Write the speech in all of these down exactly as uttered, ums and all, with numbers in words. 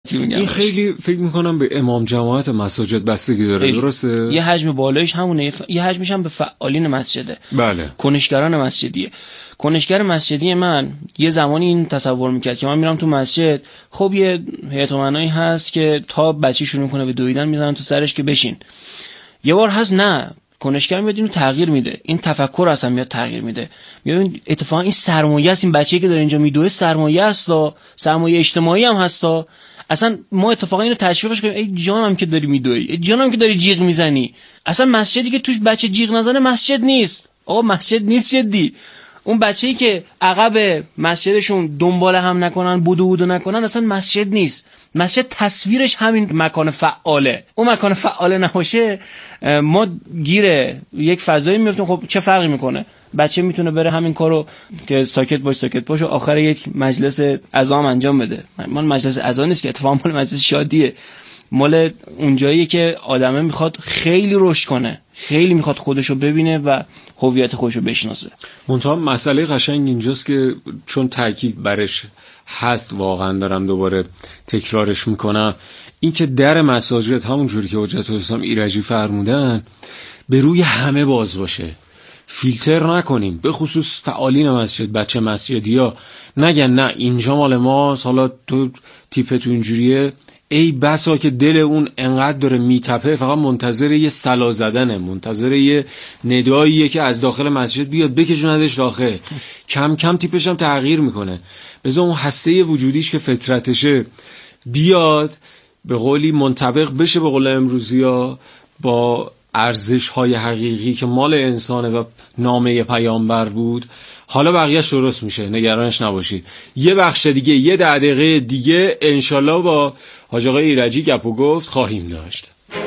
این خیلی فکر میکنم به امام جماعت مساجد بستگی داره، درسته؟ یه حجم بالایش همونه، یه حجمش هم به فعالین مسجده. بله. کنشگران مسجدیه. کنشگر مسجدی من یه زمانی این تصور میکرد که من میرم تو مسجد، خب یه هیئت امنایی هست که تا بچه شروع میکنه به دویدن میزنن تو سرش که بشین. یه بار هست نه، کنشگر میاد اینو تغییر میده، این تفکر اصلا میاد تغییر میده. میبین اتفاقا این سرمایه است، این بچه‌ای که داره اینجا میدوه سرمایه است، سرمایه اجتماعی هم هست. اصلا ما اتفاقا اینو تشویقش کنیم، ای جانم که داری میدوی، ای جانم که داری جیغ میزنی. اصلا مسجدی که توش بچه جیغ نزنه مسجد نیست. آقا مسجد نیست جدی. اون بچه‌ای که عقب مسجدشون دنبال هم نکنن، بودو بودو نکنن، اصلا مسجد نیست. مسجد تصویرش همین مکان فعاله. اون مکان فعاله نباشه ما گیره یک فضایی میفتیم. خب چه فرقی میکنه؟ بچه میتونه بره همین کارو که ساکت باش ساکت باش و آخر یک مجلس اذان انجام بده. مال مجلس اذان نیست که، اتفاقا مال مجلس شادیه. مال اونجاییه که آدمه میخواد خیلی رشد کنه، خیلی میخواد خودشو ببینه و هویت خودشو بشناسه. منتها مسئله قشنگ اینجاست که چون تاکید برش هست، واقعا دارم دوباره تکرارش میکنم، این که در مساجد همون جوری که حجت الاسلام ایرجی فرمودن به روی همه باز باشه، فیلتر نکنیم، به خصوص فعالین مسجد، بچه مسجدی ها نگن نه اینجا مال ماست، حالا تو تیپ تو اینجوریه. ای بسا که دل اون انقدر داره میتپه، فقط منتظر یه صلا زدنه، منتظر یه نداییه که از داخل مسجد بیاد بکشوندش داخل. کم کم تیپش هم تغییر میکنه، بذار اون هسته وجودیش که فطرتشه بیاد، به قولی منطبق بشه به قول امروزی ها با ارزش های حقیقی که مال انسانه و نامه پیامبر بود. حالا بقیه‌اش درست میشه، نگرانش نباشید. یه بخش دیگه، یه ده دقیقه دیگه انشالله با حاج آقای ایرجی گپ و گفت خواهیم داشت.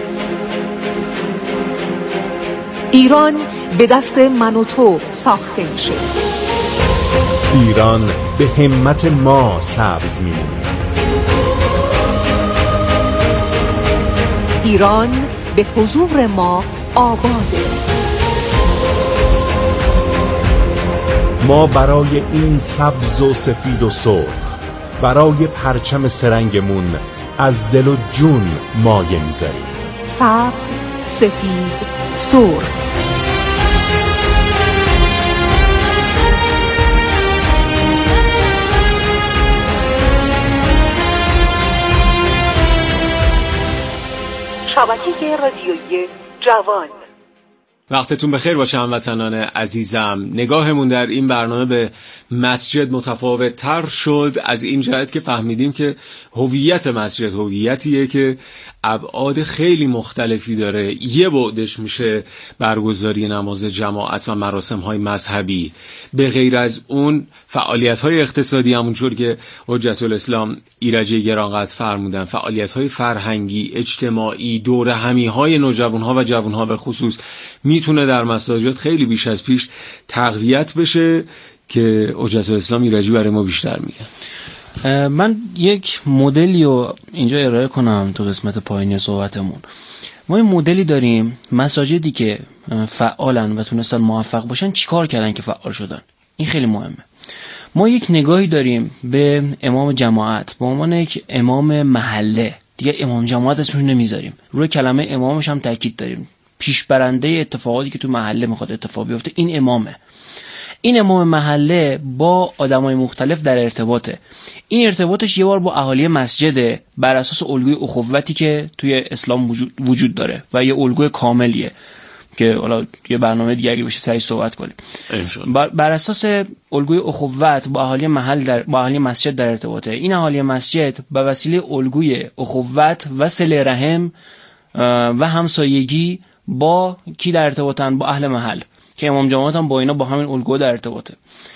ایران به دست من و تو ساخته میشه. ایران به همت ما سبز میمونه. ایران به حضور ما آباده. ما برای این سبز و سفید و سرخ، برای پرچم سرنگمون از دل و جون مایه میذاریم. سبز، سفید، سرخ. شبکه رادیویی جوان. وقتتون بخیر باشه هموطنان عزیزم. نگاهمون در این برنامه به مسجد متفاوت تر شد از این جهت که فهمیدیم که هویت مسجد هویتیه که ابعاد خیلی مختلفی داره. یه بعدش میشه برگزاری نماز جماعت و مراسم‌های مذهبی، به غیر از اون فعالیت‌های اقتصادی، همونجور که حجت الاسلام ایرجی گرانقدر فرمودن، فعالیت‌های فرهنگی، اجتماعی، دور همی‌های نوجوان‌ها و جوان‌ها به خصوص میتونه در مساجد خیلی بیش از پیش تقویت بشه که حجت الاسلام ایرجی برای ما بیشتر میگن. من یک مدلی رو اینجا ارائه کنم تو قسمت پایینی صحبتمون. ما این مدلی داریم، مساجدی که فعالن و تونستن موفق باشن چیکار کردن که فعال شدن. این خیلی مهمه. ما یک نگاهی داریم به امام جماعت به عنوان یک امام محله، دیگه امام جماعت اسمش نمیذاریم، روی کلمه امامش هم تاکید داریم. پیشبرنده اتفاقاتی که تو محله میخواد اتفاق بیفته این امامه. این امام محله با آدمای مختلف در ارتباطه. این ارتباطش یه بار با اهالی مسجده بر اساس الگوی اخوتی که توی اسلام وجود, وجود داره و یه الگوی کاملیه که حالا یه برنامه دیگه اگه بشه سعی صحبت کنیم. بر, بر اساس الگوی اخوت با اهالی محل در با اهالی مسجد در ارتباطه. این اهالی مسجد به وسیله الگوی اخوت و صله رحم و همسایگی با کی در ارتباطن؟ با اهل محل که امام جماعت هم با اینا با همین الگو در ارتباطه.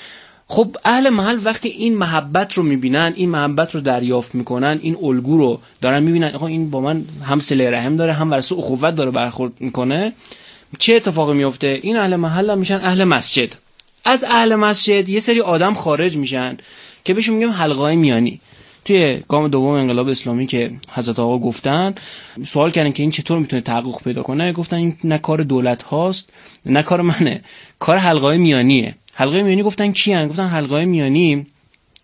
خب اهل محل وقتی این محبت رو میبینن، این محبت رو دریافت میکنن، این الگو رو دارن میبینن، آخه این با من هم صله رحم داره هم واسه اخوت داره برخورد میکنه، چه اتفاقی میفته؟ این اهل محل هم میشن اهل مسجد. از اهل مسجد یه سری آدم خارج میشن که بهشون میگم حلقه‌های میانی. توی گام دوم انقلاب اسلامی که حضرت آقا گفتن، سوال کردن که این چطور میتونه تحقق پیدا کنه، گفتن این نه کار دولت هاست نه کار منه، کار حلقه‌های میانیه. حلقه میانی گفتن کیان؟ گفتن حلقه میانی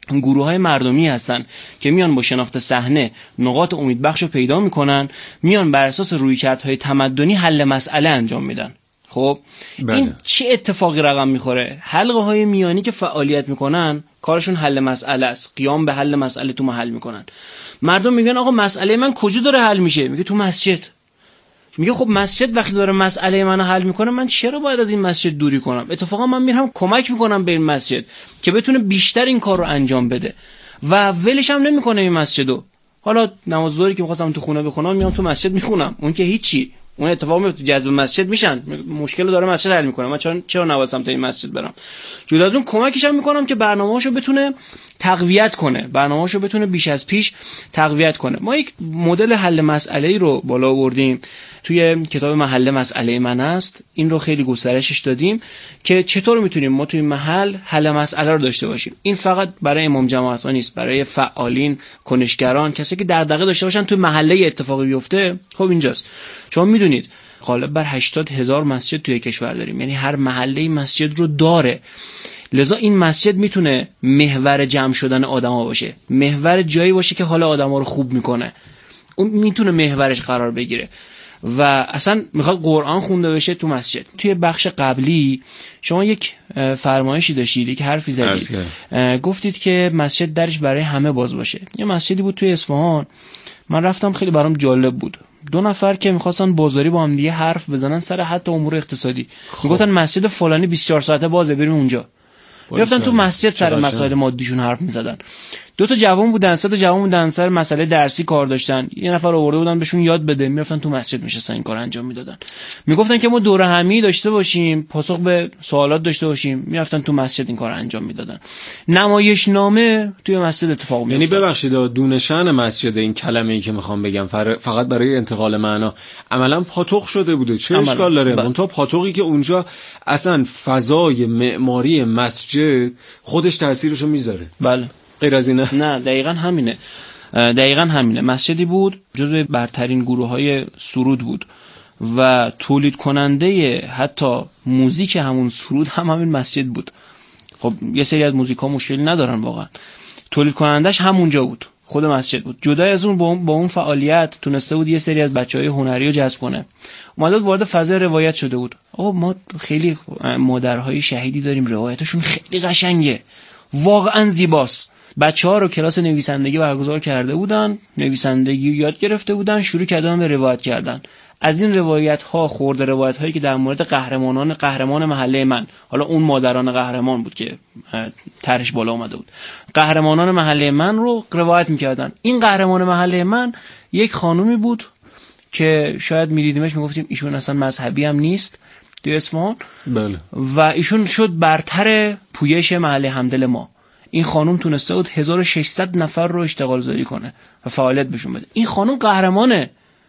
گروه‌های مردمی هستن که میان با شناخت صحنه نقاط امیدبخش رو پیدا میکنن، میان بر اساس رویکردهای تمدنی حل مسئله انجام میدن. خب بله. این چه اتفاقی رقم میخوره؟ حلقه های میانی که فعالیت میکنن کارشون حل مسئله است، قیام به حل مسئله تو محل میکنن. مردم میگن آقا مسئله من کجا داره حل میشه؟ میگه تو مسجد. میگه خب مسجد وقتی داره مسئله منو حل میکنه، من چرا باید از این مسجد دوری کنم؟ اتفاقا من میرم کمک میکنم به این مسجد که بتونه بیشتر این کار رو انجام بده و ولش هم نمیکنه این مسجدو. حالا نماز ظهری که می‌خواستم تو خونه بخونم میام تو مسجد میخونم، اون که هیچی، اون اتفاق میفته جذب مسجد میشن، مشکل داره مسجد حل میکنه، من چرا چرا نوازم تا این مسجد برم؟ جدا از اون کمکش هم میکنم که برنامه‌اشو بتونه تقویت کنه، برنامه‌اشو بتونه بیش از پیش تقویت کنه. ما یک مدل حل مسئله‌ای رو بالا آوردیم توی کتاب محل مسئله من است، این رو خیلی گسترشش دادیم که چطور میتونیم ما توی محل حل مسئله رو داشته باشیم. این فقط برای امام جماعت ها نیست، برای فعالین، کنشگران، کسی که دغدغه داشته باشن توی محله اتفاقی بیفته. خب اینجاست شما میدونید غالب بر هشتاد هزار مسجد توی کشور داریم، یعنی هر محله مسجد رو داره. لذا این مسجد میتونه محور جمع شدن آدما باشه، محور جایی باشه که حال آدما رو خوب میکنه، اون میتونه محورش قرار بگیره و اصلا میخواد قرآن خونده بشه تو مسجد. توی بخش قبلی شما یک فرمایشی داشتید، یک حرفی زدید، گفتید که مسجد درش برای همه باز باشه. یه مسجدی بود توی اصفهان، من رفتم، خیلی برام جالب بود. دو نفر که میخواستن بازاری با هم دیگه حرف بزنن سر حتی امور اقتصادی، میگفتن مسجد فلانی بیست و چهار ساعته بازه، بریم اونجا. میرفتن تو مسجد سر مسائل مادیشون حرف میزدن. دو تا جوان بودن، سه تا جوان بودن، سر مسئله درسی کار داشتن. یه نفر آورده بودن بهشون یاد بده، میرفتن تو مسجد میشستن این کارو انجام میدادن. میگفتن که ما دوره همی داشته باشیم، پاسخ به سوالات داشته باشیم، میرفتن تو مسجد این کارو انجام میدادن. نمایشنامه توی مسجد اتفاق میافتاد. یعنی ببخشید دونه شأن مسجد این کلمه‌ای که میخوام بگم فقط برای انتقال معنا عملاً پاتوق شده بوده. چه اشکال داره؟ اون تا پاتوقی که اونجا اصلا فضای معماری مسجد خودش تاثیرشو میذاره. بله. غیر از اینه؟ نه دقیقاً همینه. دقیقاً همینه. مسجدی بود جزو برترین گروه‌های سرود بود و تولید کننده حتی موزیک همون سرود هم همین مسجد بود. خب یه سری از موزیک‌ها مشکلی ندارن واقعا. تولید کنندش همونجا بود، خود مسجد بود. جدا از اون با اون فعالیت تونسته بود یه سری از بچهای هنری رو جذب کنه. اومد وارد فضای روایت شده بود. آقا ما خیلی مادرهای شهیدی داریم، روایتشون خیلی قشنگه، واقعا زیباست. بچه‌ها رو کلاس نویسندگی برگزار کرده بودن، نویسندگی یاد گرفته بودن، شروع کردن به روایت کردن. از این روایت‌ها، خورده روایت‌هایی که در مورد قهرمانان قهرمان محله من، حالا اون مادران قهرمان بود که طرحش بالا اومده بود، قهرمانان محله من رو روایت می‌کردن. این قهرمان محله من یک خانومی بود که شاید می‌دیدیمش می‌گفتیم ایشون اصلا مذهبی هم نیست توی اصفهان. بله. و ایشون شد برتر پویش محله همدل ما. این خانم تونسته بود هزار و ششصد نفر رو اشتغال زایی کنه و فعالیت بهشون بده. این خانم قهرمانه،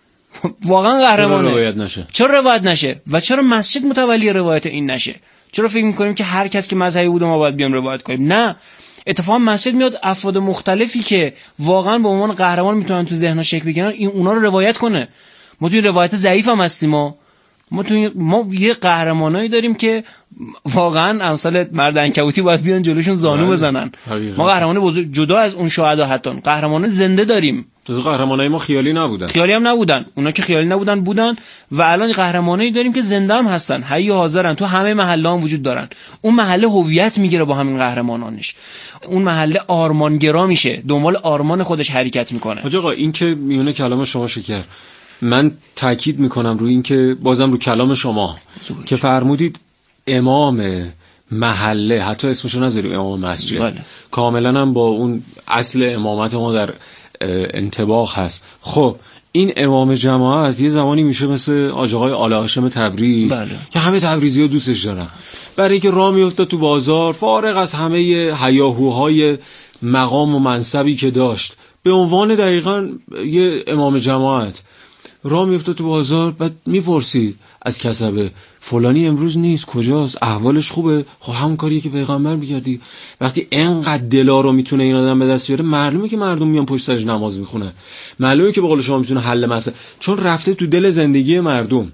واقعا قهرمانه. چرا روایت نشه؟ چرا روایت نشه؟ و چرا مسجد متولی روایت این نشه؟ چرا فکر میکنیم که هر کس که مذهبی بوده ما باید بیام روایت کنیم؟ نه، اتفاقا مسجد میاد افراد مختلفی که واقعا به عنوان قهرمان میتونن تو ذهنها شکل بگیرن، این اونا رو روایت کنه. ما توی روایت ضعیف هم هستیم، ما ما تو ما یه قهرمانایی داریم که واقعا امثال مرد عنکبوتی باید بیان جلوشون زانو بزنن. ما قهرمان بزرگ جدا از اون شهدا حتی قهرمان زنده داریم. تو قهرمانای ما خیالی نبودن. خیالی هم نبودن. اونا که خیالی نبودن بودن و الان قهرمانایی داریم که زنده هم هستن، حی و حاضرن، تو همه محله هم وجود دارن. اون محله هویت میگیره با همین قهرمانانش. اون محله آرمانگرا میشه، دنبال آرمان خودش حرکت میکنه. حاج آقا این که میونه کلام شما شکر، من تاکید میکنم روی این که بازم رو کلام شما زبوش. که فرمودید امام محله، حتی اسمشو نذاریم امام مسجد، بله. کاملا هم با اون اصل امامت ما در انطباق هست. خب این امام جماعت یه زمانی میشه مثل آج آقای آل هاشم تبریز، بله. که همه تبریزی‌ها دوستش دارن، برای اینکه راه میفته تو بازار فارغ از همه هیاهوهای مقام و منصبی که داشت، به عنوان دقیقاً یه امام جماعت راه میفته تو بازار، بعد میپرسید از کسبه فلانی امروز نیست، کجاست، احوالش خوبه؟ خب همون کاریه که پیغمبر میکردی. وقتی اینقدر دلا رو میتونه این آدم به دست بیاره، معلومه که مردم میان پشت سرش نماز میخونن، معلومه که به قول شما میتونه حل مسئله، چون رفته تو دل زندگی مردم.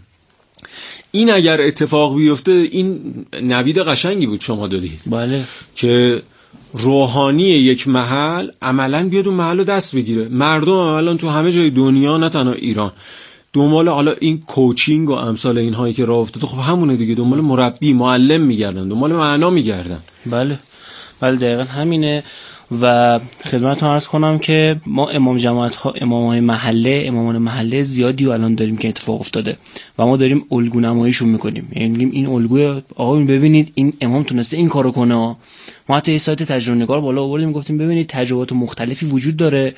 این اگر اتفاق بیفته، این نوید قشنگی بود شما دادید، بله، که روحانی یک محل عملاً بیاد اون محل رو دست بگیره. مردم عملاً تو همه جای دنیا نه تنها ایران دنبال حالا این کوچینگ و امثال اینهایی که راه افتاده، خب همونه دیگه، دنبال مربی معلم میگردن، دنبال معنا میگردن. بله بله دقیقاً همینه. و خدمتتون عرض کنم که ما امام جماعت ها، امامای محله، امامان محله زیادی و الان داریم که اتفاق افتاده و ما داریم الگو نماییشون میکنیم. یعنی میگیم این الگوی آقا ببینید این امام تونسته این کارو کنه. ما حتی یه سایت تجربه نگار بالا آوردیم، گفتیم ببینید تجربات مختلفی وجود داره،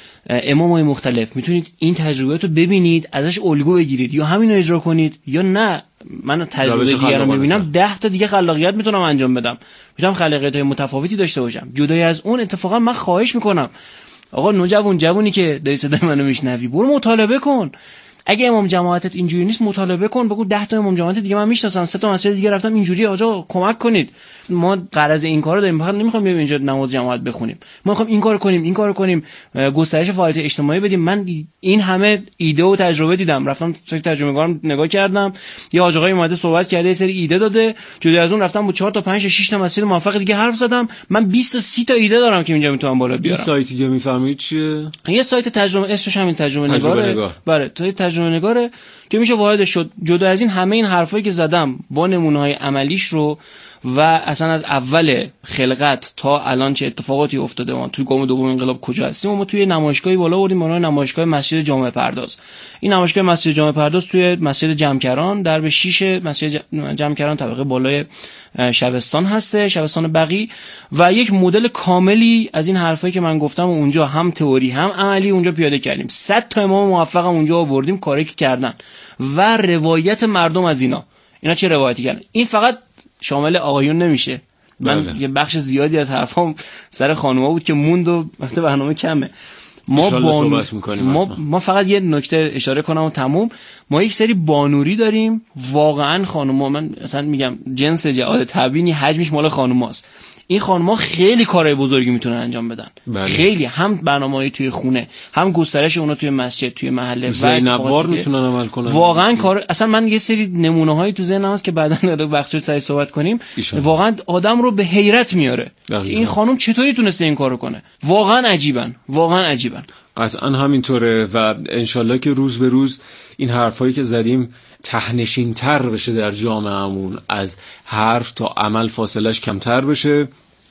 امامای مختلف، میتونید این تجربیات رو ببینید، ازش الگو بگیرید، یا همین رو اجرا کنید یا نه من تجربه دیگه رو میبینم ده تا دیگه خلاقیت میتونم انجام بدم، میتونم خلاقیت های متفاوتی داشته باشم. جدای از اون اتفاقا من خواهش میکنم آقا نوجوان جوونی که داری صدای منو میشنوی، برو مطالعه کن. اگه امام جماعتت اینجوری نیست مطالعه کن، بگو ده تا امام جماعت دیگه من میشناسم، سه تا مسجد دیگه رفتم اینجوری، آقا کمک کنید. ما غرض این کارو داریم، فقط نمیخوام بیایم اینجا نماز جماعت بخونیم، ما میخوام این کارو کنیم این کارو کنیم، گسترش فعالیت اجتماعی بدیم. من این همه ایده و تجربه دیدم، رفتم تجربه نگارم نگاه کردم، یه حاج آقای اومده صحبت کرده، یه سری ایده داده، جدا از اون رفتم با چهار تا پنج تا شش تا مسجد موفق دیگه حرف زدم. من بیست تا سی تا ایده دارم که اینجا میتونم بالا بیارم. این سایتی که میفهمید چیه؟ یه سایت تجربه، اسمش همین تجربه نگاره. بله تو تجربه نگاره که میشه وارد شد. جدا از این همه این حرفایی که زدم با نمونه‌های عملیش رو و اصلا از اول خلقت تا الان چه اتفاقاتی افتاده، ما توی گام دوم انقلاب کجا هستیم، ما توی نمایشگاهی بالا آوردیم به نام نمایشگاه مسجد جامع پرداز. این نمایشگاه مسجد جامع پرداز توی مسجد جمکران در به شیش مسجد جمکران طبقه بالای شبستان هسته، شبستان بقی، و یک مدل کاملی از این حرفایی که من گفتم و اونجا هم تئوری هم عملی اونجا پیاده کردیم. صد تا امام موفق اونجا آوردیم کاری که کردن و روایت مردم از اینا. اینا چه روایتی کردن؟ این فقط شامل آقایون نمیشه. من بله. یه بخش زیادی از حرفام سر خانوما بود که موند و وقت برنامه کمه. ما بانو... ما... ما فقط یه نکته اشاره کنم و تموم. ما یک سری بانوری داریم، واقعا خانوما، من اصلا میگم جنس جهاد تبیینی حجمش مال خانوماست. این خانم‌ها خیلی کارهای بزرگی میتونن انجام بدن. بله. خیلی، هم برنامه‌ای توی خونه، هم گسترش اونا توی مسجد، توی محله، زینبوار میتونن عمل کنن. واقعا کار، اصلا من یه سری نمونه‌هایی تو ذهنم هست که بعداً وقتی سری صحبت کنیم ایشان. واقعا آدم رو به حیرت میاره. این خانم چطوری تونسته این کارو کنه؟ واقعا عجیبن، واقعا عجیبن. قطعا همینطوره و انشالله که روز به روز این حرفایی که زدیم تهنشین تر بشه در جامعهمون، از حرف تا عمل فاصلش کمتر بشه،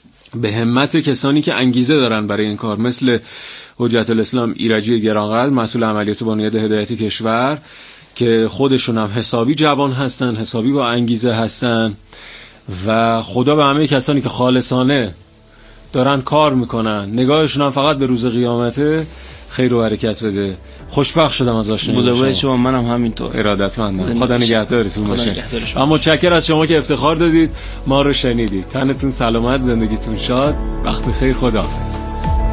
به همت کسانی که انگیزه دارن برای این کار، مثل حجت الاسلام ایرجی گرانقدر، مسئول عملیات بنیاد هدایت کشور، که خودشون هم حسابی جوان هستن، حسابی با انگیزه هستن، و خدا به همه کسانی که خالصانه دارن کار میکنن، نگاهشون هم فقط به روز قیامته، خیر و برکت بده. خوشبخت شدم از آشنایی شما. بزرگوار شما، منم همینطور. ارادتمندم. خدا نگهدارتون باشه. اما متشکرم از شما که افتخار دادید ما رو شنیدید. تنتون سلامت، زندگیتون شاد. وقت خیر، خداحافظ.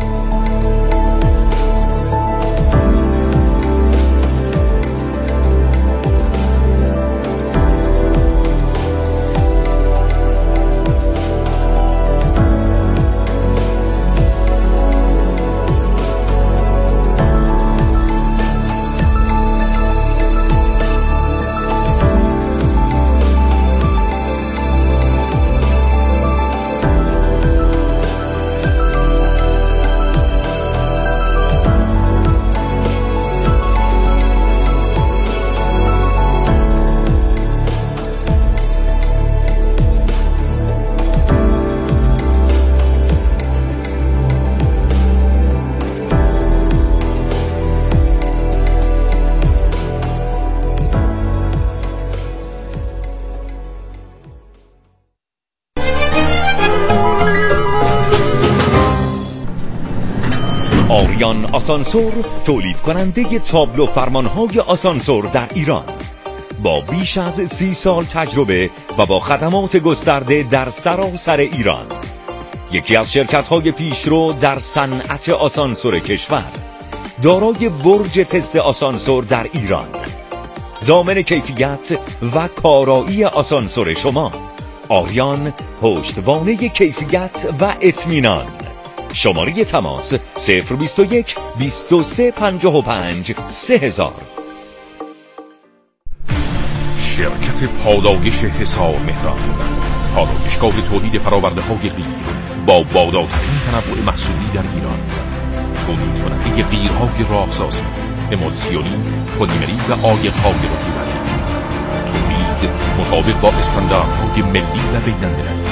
آریان آسانسور، تولید کننده تابلو فرمانهای آسانسور در ایران، با بیش از سی سال تجربه و با خدمات گسترده در سراسر ایران، یکی از شرکت‌های پیشرو در صنعت آسانسور کشور، دارای برج تست آسانسور در ایران، ضامن کیفیت و کارایی آسانسور شما. آریان، پشتوانه کیفیت و اطمینان. شماره تماس صفر بیست و یک بیست و سه پنجاه و پنج سه هزار. شرکت پالایش حصار مهران، پالایشگاه تولید فراورده های غیر با بالاترین تنوع محصولی در ایران. تولید کننده غیرهای راهسازی، امولسیونی، پلیمری و عایق‌های رطوبتی. تولید مطابق با استانداردهای ملی و بین‌المللی.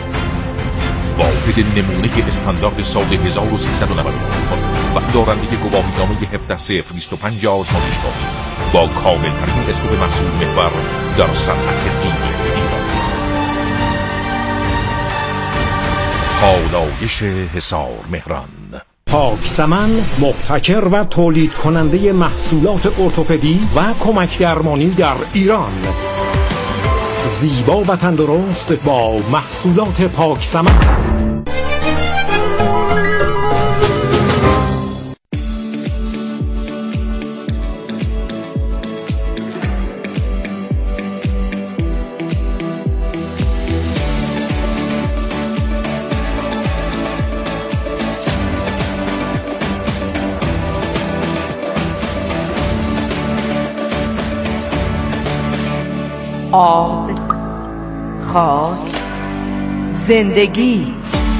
واحد نمونه استاندارد سال هزار و سیصد و نود و نه و دارنده گواهینامه هفده صفر بیست و پنج آزمایشگاهی با کامل‌ترین اسکوپ محصول محور در صنعت غیر ایران. پالایش حصار مهران. پاک سمن مبتکر و تولید کننده محصولات ارتوپدی و کمک درمانی در ایران. زیبا و تندرست با محصولات پاک سمن. آب، خاک، زندگی.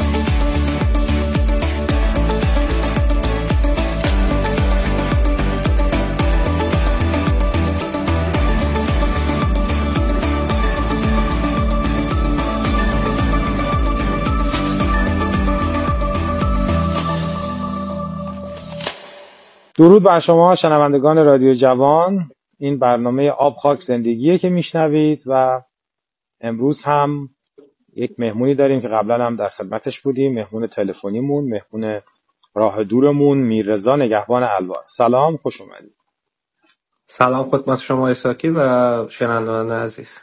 درود بر شما شنوندگان رادیو جوان. این برنامه آب خاک زندگیه که میشنوید و امروز هم یک مهمونی داریم که قبلا هم در خدمتش بودیم. مهمون تلفنیمون، مهمون راه دورمون، میررضا نگهبان الوار. سلام، خوش اومدید. سلام خدمت شما اساکی و شنوندگان عزیز.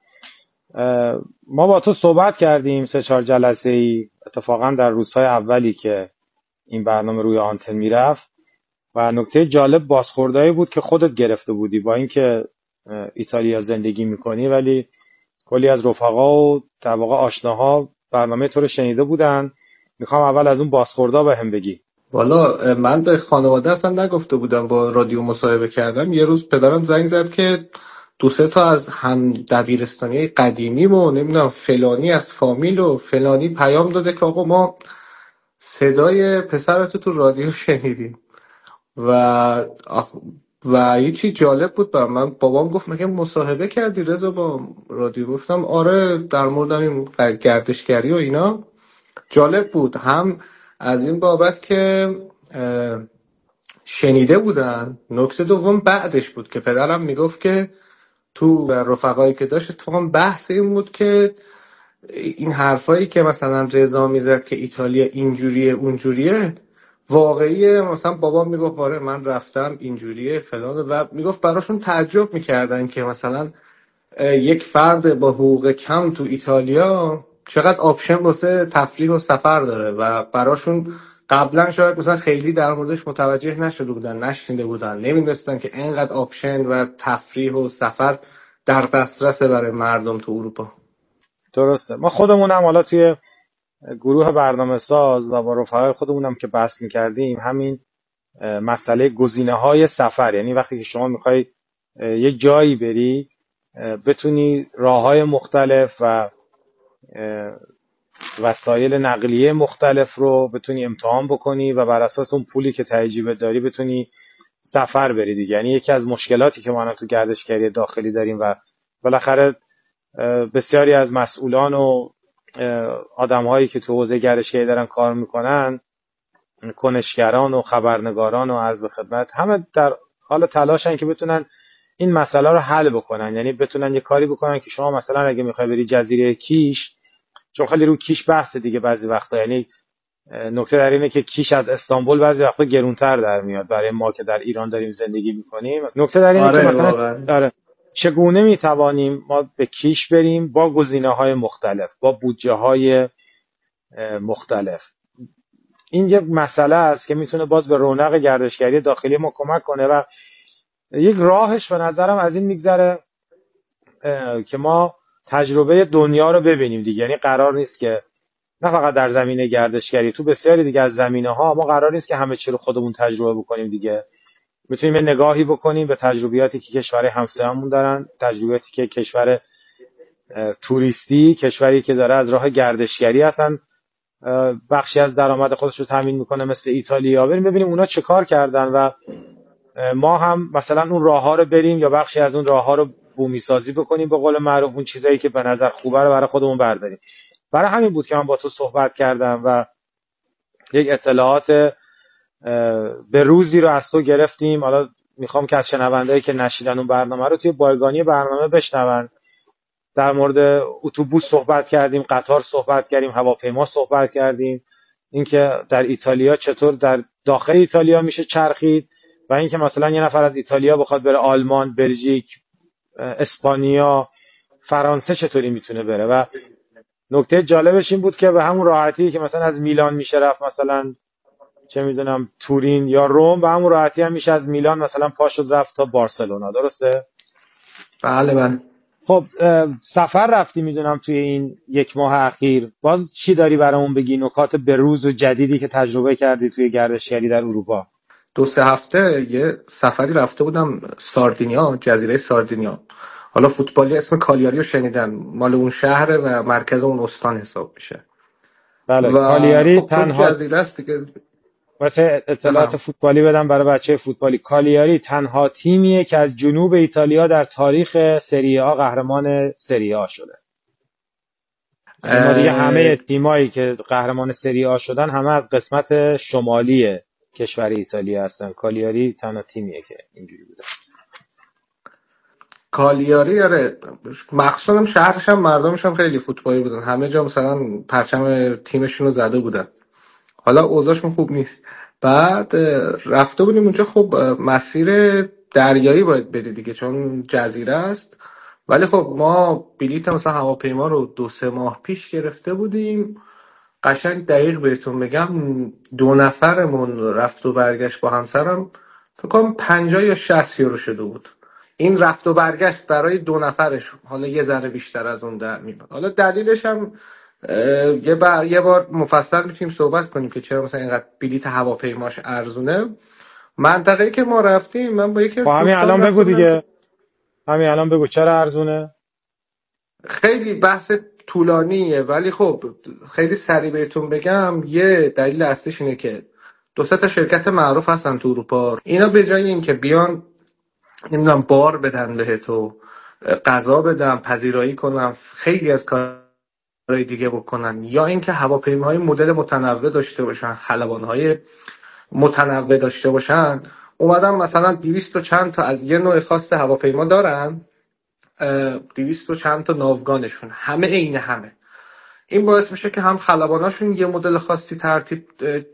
ما با تو صحبت کردیم سه چهار جلسه ای، اتفاقا در روزهای اولی که این برنامه روی آنتن میرفت و نکته جالب بازخوردایی بود که خودت گرفته بودی. با اینکه ایتالیا زندگی میکنی ولی کلی از رفقا و در واقع آشناها برنامه تو رو شنیده بودن. میخوام اول از اون بازخوردا بهم بگی. والا من به خانواده اصلا نگفته بودم، با رادیو مصاحبه کردم. یه روز پدرم زنگ زد که دو سه تا از هم دبیرستانی قدیمی و نمیدونم فلانی از فامیل و فلانی پیام داده که آقا ما صدای پسرتو تو رادیو شنیدیم. و و یه چیز جالب بود برام. من بابام گفت مگه مصاحبه کردی رضا با رادیو؟ گفتم آره، در مورد این گردشگری و اینا. جالب بود، هم از این بابت که شنیده بودن. نکته دوم بعدش بود که پدرم میگفت که تو رفقایی که داشت اتفاقا بحث این بود که این حرفایی که مثلا رضا میزد که ایتالیا اینجوریه اونجوریه واقعیه. مثلا بابا میگفت آره من رفتم اینجوریه فلان، و میگفت براشون تعجب میکردن که مثلا یک فرد با حقوق کم تو ایتالیا چقدر آپشن واسه تفریح و سفر داره و براشون قبلا شاید مثلا خیلی در موردش متوجه نشده بودن، نشنیده بودن، نمیدونستن که اینقدر آپشن و تفریح و سفر در دسترس برای مردم تو اروپا. درسته. ما خودمونم حالا توی گروه برنامه ساز و با رفقای خودمونم که بحث می‌کردیم همین مسئله گزینه‌های سفر، یعنی وقتی که شما می‌خوای یه جایی بری بتونی راه‌های مختلف و وسایل نقلیه مختلف رو بتونی امتحان بکنی و بر اساس اون پولی که تهیه داری بتونی سفر بری دیگه. یعنی یکی از مشکلاتی که ما تو گردشگری داخلی داریم و بالاخره بسیاری از مسئولان و آدم‌هایی که تو حوزه گردشگری دارن کار میکنن، کنشگران و خبرنگاران و عرض به خدمت، همه در حال تلاشن که بتونن این مسئله رو حل بکنن. یعنی بتونن یه کاری بکنن که شما مثلا اگه میخوای بری جزیره کیش، چون خیلی رو کیش بحث دیگه بعضی وقتا، یعنی نکته در اینه که کیش از استانبول بعضی وقتا گرونتر در میاد برای ما که در ایران داریم زندگی میکنیم. نکته در اینه آره که مثلا داره چگونه میتوانیم ما به کیش بریم با گزینه‌های مختلف، با بودجه‌های مختلف. این یک مسئله است که میتونه باز به رونق گردشگری داخلی ما کمک کنه و یک راهش به نظرم از این میگذره که ما تجربه دنیا رو ببینیم دیگه. یعنی قرار نیست که نه فقط در زمینه گردشگری، تو بسیاری دیگه از زمینه‌ها ما قرار نیست که همه چی رو خودمون تجربه بکنیم دیگه. میتونیم یه نگاهی بکنیم به تجربیاتی که کشورهای همسایه‌مون دارن، تجربیاتی که کشور توریستی، کشوری که داره از راه گردشگری اصلا بخشی از درآمد خودش رو تامین میکنه مثل ایتالیا، بریم ببینیم اونا چه کار کردن و ما هم مثلا اون راه ها رو بریم یا بخشی از اون راه ها رو بومی سازی بکنیم، به قول معروف اون چیزایی که به نظر خوبه رو برای خودمون برداریم. برای همین بود که من با تو صحبت کردم و یک اطلاعات به روزی رو از تو گرفتیم. حالا میخوام که از شنوندهایی که نشیدن اون برنامه رو توی بایگانی برنامه بشنون. در مورد اتوبوس صحبت کردیم، قطار صحبت کردیم، هواپیما صحبت کردیم، اینکه در ایتالیا چطور در داخل ایتالیا میشه چرخید و اینکه مثلا یه نفر از ایتالیا بخواد بره آلمان، بلژیک، اسپانیا، فرانسه چطوری میتونه بره. و نکته جالبش این بود که به همون راحتی که مثلا از میلان میشه رفت مثلا چه میدونم تورین یا روم، به همون راحتی هم میشه از میلان مثلا پا شد رفت تا بارسلونا. درسته؟ بله بله. خب سفر رفتی میدونم توی این یک ماه اخیر، باز چی داری برامون بگی؟ نکات بروز و جدیدی که تجربه کردی توی گردشگری در اروپا؟ دو سه هفته یه سفری رفته بودم ساردینیا، جزیره ساردینیا. حالا فوتبالی اسم کالیاری رو شنیدن، مال اون شهره و مرکز اون استان حساب میشه. بله. و کالیاری خب تنها جزیره است دیگه. واسه اطلاعات بفهم. فوتبالی بدم برای بچه فوتبالی، کالیاری تنها تیمیه که از جنوب ایتالیا در تاریخ سری آ قهرمان سری آ شده. ما دیگه همه تیمایی که قهرمان سری آ شدن همه از قسمت شمالی کشور ایتالیا هستن. کالیاری تنها تیمیه که اینجوری بوده. کالیاری آره، مخصوصا شهرش هم مردمش هم خیلی فوتبالی بودن، همه جا مثلا پرچم تیمشون رو زده بودن. حالا اوضاعشون خوب نیست. بعد رفته بودیم اونجا، خب مسیر دریایی باید بری دیگه چون جزیره است. ولی خب ما بلیط مثلا هواپیما رو دو سه ماه پیش گرفته بودیم. قشنگ دقیق بهتون بگم دو نفرمون رفت و برگشت با همسرم فکر کنم پنجاه یا شصت یورو شده بود. این رفت و برگشت برای دو نفرش، حالا یه ذره بیشتر از اون در میاد. حالا دلیلش هم یه بار یه بار مفصل میتونیم صحبت کنیم که چرا مثلا اینقدر بلیط هواپیماش ارزونه. منطقه‌ای که ما رفتیم، من با یکی از همین الان بگو دیگه، همین الان بگو چرا ارزونه. خیلی بحث طولانیه ولی خب خیلی سریع بهتون بگم یه دلیل اصلیش اینه که دو سه تا شرکت معروف هستن تو اروپا، اینا به جای اینکه بیان نمیدونم بار بدن بهتو، غذا بدن، پذیرایی کنن، خیلی از کارهای دیگه بکنن، یا اینکه هواپیماهای مدل متنوع داشته باشن، خلبانهای متنوع داشته باشن، اومدن مثلا دویست و چند تا از یه نوع خاص هواپیما دارن، دویست و چند تا ناوگانشون همه عین همه. این باعث میشه که هم خلباناشون یه مدل خاصی ترتیب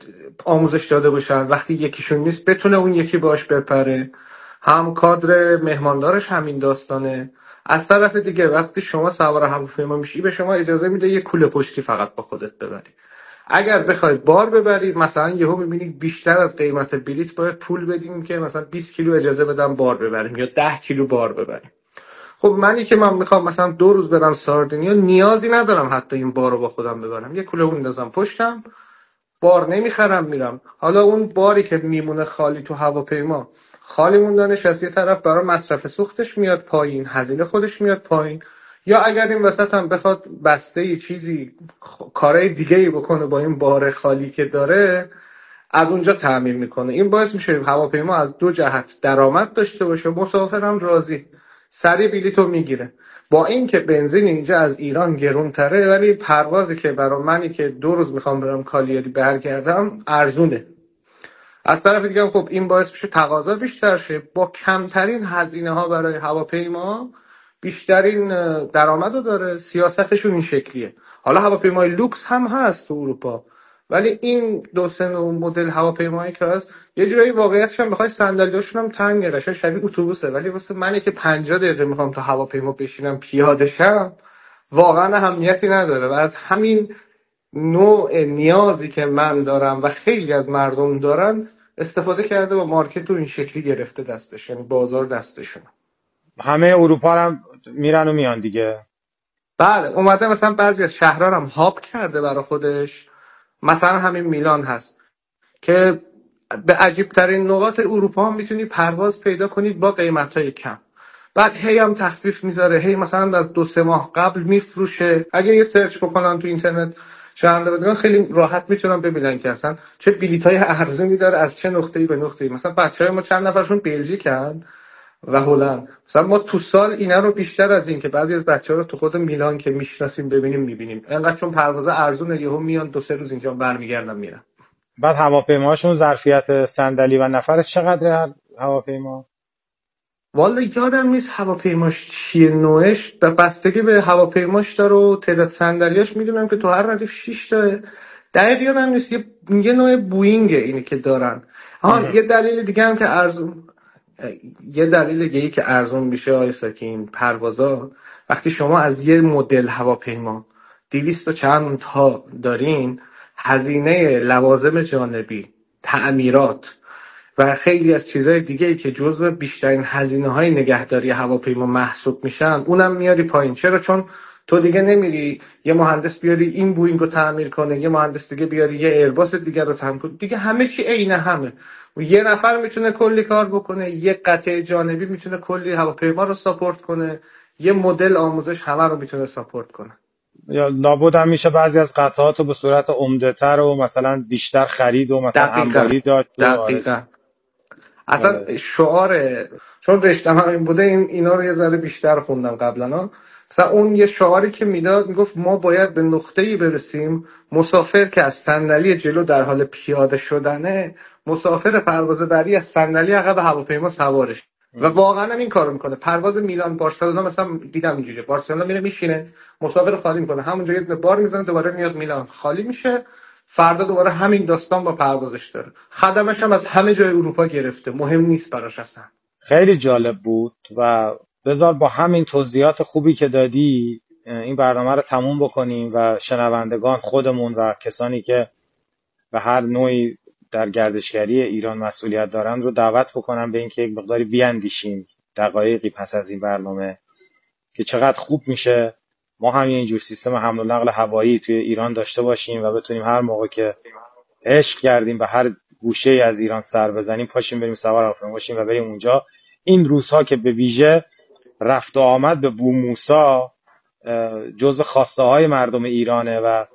آموزش داده باشن، وقتی یکیشون نیست بتونه اون یکی باش بپره، هم کادر مهماندارش همین داستانه. از طرف دیگه وقتی شما سوار هواپیما میشی به شما اجازه میده یه کوله پشتی فقط با خودت ببری. اگر بخوای بار ببری مثلا یهو میبینید بیشتر از قیمت بلیط باید پول بدیم که مثلا بیست کیلو اجازه بدم بار ببریم یا ده کیلو بار ببریم. خب منی که من میخوام مثلا دو روز برم ساردینیا نیازی ندارم حتی این بار رو با خودم ببرم، یه کوله اون میندازم پشتم، بار نمیخرم میرم. حالا اون باری که میمونه خالی تو هواپیما خالی موندنش از یه طرف برای مصرف سوختش میاد پایین، هزینه خودش میاد پایین، یا اگر این وسط هم بخواد بسته یه چیزی خ... کارهای دیگه ای بکنه با این بار خالی که داره از اونجا تامین میکنه. این باعث میشه هواپیما از دو جهت درآمد داشته باشه، مسافرم راضی، سریع بلیطو میگیره. با این که بنزین اینجا از ایران گرونتره ولی پروازی که برای منی که دو روز میخوام برم کالیاری برگردم ارزونه. از طرف دیگه هم خب این باعث میشه تقاضا بیشتر شه، با کمترین هزینه ها برای هواپیما بیشترین درآمدو داره. سیاستشون این شکلیه. حالا هواپیمای لوکس هم هست تو اروپا ولی این دو سه مدل هواپیمایی که هست یه جورایی واقعیتش هم بخوای صندلیاشون هم تنگه، قشنگ شبیه اتوبوسه، ولی واسه منی که پنجاه دقیقه میخوام تا هواپیما بشینم پیاده شم واقعا اهمیتی نداره. و از همین نوع نیازی که من دارم و خیلی از مردم دارن استفاده کرده و مارکت رو این شکلی گرفته دستش، یعنی بازار دستشون. همه اروپا هم میرن و میان دیگه. بله اومده مثلا بعضی از شهرها هم هاب کرده برای خودش، مثلا همین میلان هست که به عجیب ترین نقاط اروپا هم میتونی پرواز پیدا کنید با قیمت‌های کم. بعد هی هم تخفیف میذاره، هی مثلا از دو سه ماه قبل میفروشه. اگه یه سرچ بکنن تو اینترنت شنوندگان خیلی راحت میتونن ببینن که اصلا چه بلیطای ارزونی داره از چه نقطه‌ای به نقطه‌ای. مثلا بچه‌های ما چند نفرشون بلژیکن و هلند، مثلا ما تو سال اینا رو بیشتر از این که بعضی از بچه‌ها رو تو خود میلان که میشناسیم ببینیم میبینیم، انقدر چون پرواز ارزونه یهو میان دو سه روز اینجا برمیگردن میرن. بعد هواپیماشون ظرفیت صندلی و نفرش چقدره هر هواپیما؟ والا یادم نیست هواپیماش چیه نوعش، در بستگی به هواپیماش داره و تعداد صندلیاش. میدونم که تو هر ردیف شش تا دقیق یادم نیست. یه, یه نوع بوینگه اینی که دارن. ها یه دلیل دیگه هم که ارزون یه دلیل دیگه ای که ارزون میشه آیسا که این پروازا وقتی شما از یه مدل هواپیما دویست و چند تا دارین، هزینه لوازم جانبی، تعمیرات و خیلی از چیزهای دیگه ای که جزو بیشترین هزینه‌های نگهداری هواپیما محسوب میشن اونم میاری پایین. چرا؟ چون تو دیگه نمیری یه مهندس بیاری این بوینگ رو تعمیر کنه، یه مهندس دیگه بیاری یه ایرباس دیگه رو تعمیر کنه، دیگه همه چی عین همه. و یه نفر میتونه کلی کار بکنه، یه قطعه جانبی میتونه کلی هواپیما رو ساپورت کنه، یه مدل آموزش همه رو میتونه ساپورت کنه. یا لابد هم میشه بعضی از قطعات رو به صورت عمده‌تر و مثلا بیشتر خرید و مثلا انباری داشت. دقیقاً. اصلا شعار، چون رشتم هم این بوده، این اینا رو یه ذره بیشتر خوندم قبلا. مثلا اون یه شعاری که میداد میگفت ما باید به نقطه‌ای برسیم مسافر که از صندلی جلو در حال پیاده شدنه، مسافر پرواز بعدی از صندلی عقب هواپیما سوارش. و واقعا هم این کارو میکنه. پرواز میلان بارسلونا مثلا دیدم اینجوریه، بارسلونا میره میشینه مسافر خالی میکنه، همونجا یه بار میزنه دوباره میاد میلان خالی میشه، فردا دوباره همین داستان با پروازش داره. خدمش هم از همه جای اروپا گرفته، مهم نیست براش اصلا. خیلی جالب بود و بذار با همین توضیحات خوبی که دادی این برنامه رو تموم بکنیم و شنوندگان خودمون و کسانی که به هر نوعی در گردشگری ایران مسئولیت دارن رو دعوت بکنم به اینکه یک مقداری بیاندیشیم دقایقی پس از این برنامه که چقدر خوب میشه ما هم اینجور سیستم حمل و نقل هوایی توی ایران داشته باشیم و بتونیم هر موقع که عشق کردیم به هر گوشه از ایران سر بزنیم پاشیم بریم سوار هواپیما باشیم و بریم اونجا. این روزها که به ویژه رفت و آمد به بو موسی جزو خواسته های مردم ایرانه و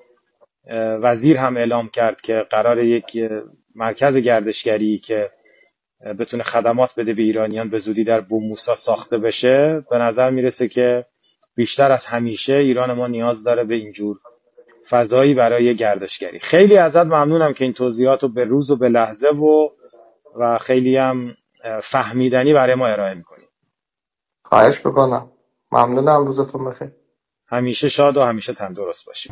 وزیر هم اعلام کرد که قرار یک مرکز گردشگری که بتونه خدمات بده به ایرانیان به زودی در بو موسی ساخته بشه. به نظر میرسه که بیشتر از همیشه ایران ما نیاز داره به اینجور فضایی برای گردشگری. خیلی ازت ممنونم که این توضیحات رو به روز و به لحظه و و خیلی هم فهمیدنی برای ما ارائه میکنی. خواهش بکنم. ممنونم، روزتون بخیر. همیشه شاد و همیشه تندرست باشید.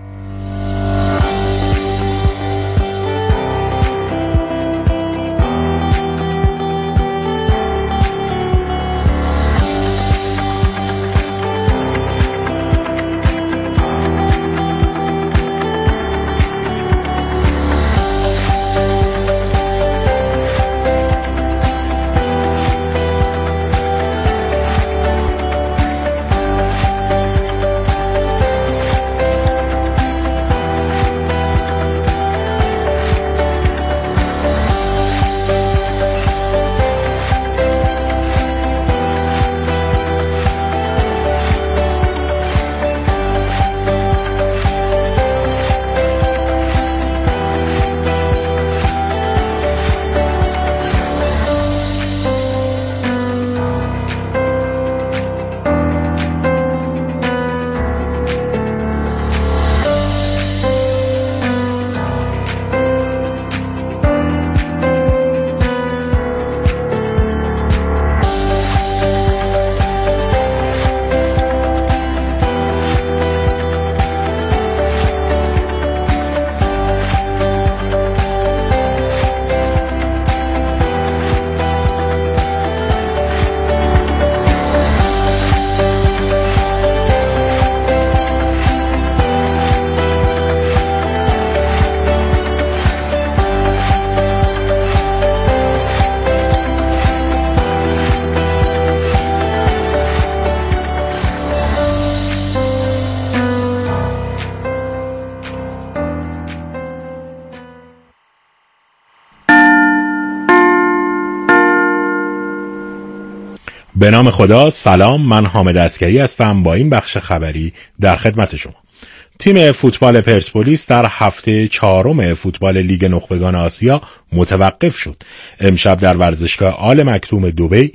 به نام خدا. سلام، من حامد عسکری هستم. با این بخش خبری در خدمت شما. تیم فوتبال پرسپولیس در هفته چهارم فوتبال لیگ نخبگان آسیا متوقف شد. امشب در ورزشگاه آل مکتوم دبی